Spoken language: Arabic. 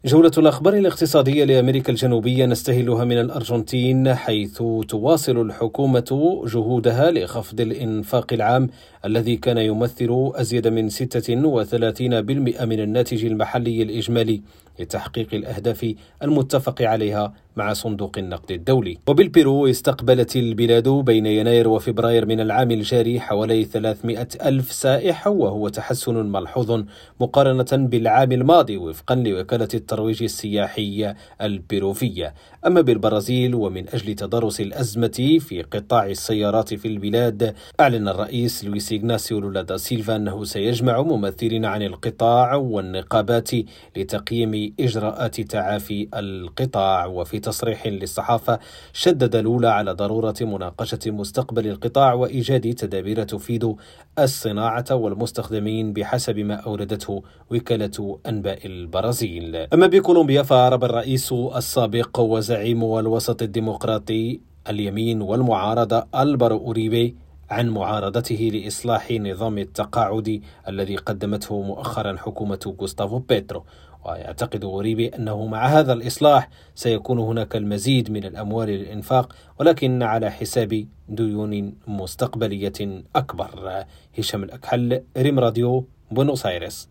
جولة الأخبار الاقتصادية لأمريكا الجنوبية نستهلها من الأرجنتين، حيث تواصل الحكومة جهودها لخفض الإنفاق العام الذي كان يمثل أزيد من 36% من الناتج المحلي الإجمالي لتحقيق الأهداف المتفق عليها مع صندوق النقد الدولي. وبالبيرو استقبلت البلاد بين يناير وفبراير من العام الجاري حوالي 300 ألف سائح، وهو تحسن ملحوظ مقارنة بالعام الماضي وفقا لوكالة الترويج السياحي البيروفية. أما بالبرازيل، ومن أجل تدارس الأزمة في قطاع السيارات في البلاد، أعلن الرئيس لويس إغناسيو لولا دا سيلفا أنه سيجمع ممثلين عن القطاع والنقابات لتقييم إجراءات تعافي القطاع. وفي تصريح للصحافة، شدد لولا على ضرورة مناقشة مستقبل القطاع وإيجاد تدابير تفيد الصناعة والمستخدمين بحسب ما أوردته وكالة أنباء البرازيل. أما بكولومبيا، فأعرب الرئيس السابق وزعيم الوسط الديمقراطي اليمين والمعارضة ألفارو أوريبي عن معارضته لإصلاح نظام التقاعد الذي قدمته مؤخرا حكومة غوستافو بيترو. ويعتقد أوريبي أنه مع هذا الإصلاح سيكون هناك المزيد من الأموال للإنفاق، ولكن على حساب ديون مستقبلية أكبر. هشام الأكحل، ريم راديو، بونوس آيرس.